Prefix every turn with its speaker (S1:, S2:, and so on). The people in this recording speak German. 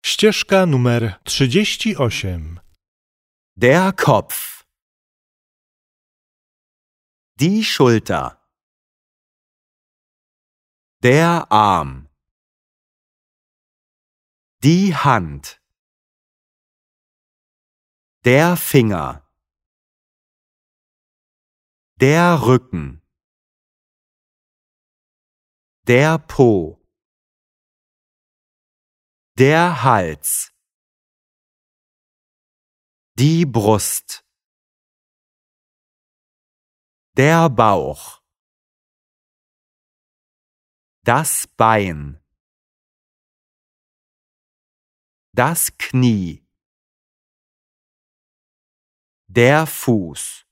S1: Ścieżka numer 38.
S2: Der Kopf. Die Schulter. Der Arm. Die Hand. Der Finger. Der Rücken. Der Po. Der Hals. Die Brust. Der Bauch. Das Bein. Das Knie. Der Fuß.